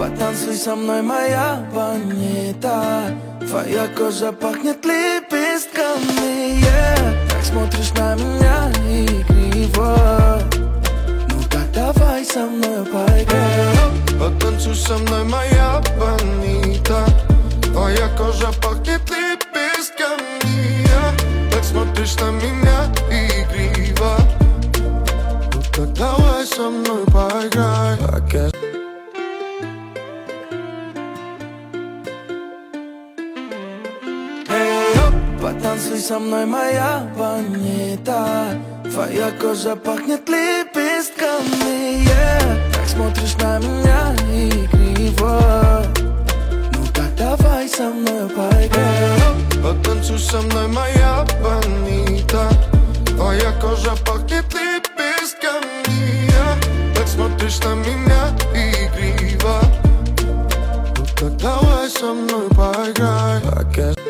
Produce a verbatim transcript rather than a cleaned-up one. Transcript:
Потанцуй со мной, моя Бонита. Твоя кожа пахнет лепестками, yeah. Так смотришь на меня игриво. Ну так давай со мной поиграем. Потанцуй со мной, моя Бонита. Твоя кожа пахнет лепестками, yeah. Так смотришь на меня игриво. Ну так давай со мной поиграем. Потанцуй со мной, моя Бонита. Твоя кожа пахнет лепестками, yeah. Так смотришь на меня игриво. Ну так давай со мной поиграем. Потанцуй со мной, моя Бонита. Твоя кожа пахнет лепестками, yeah. Так смотришь на меня игриво. Ну так давай со мной поиграем.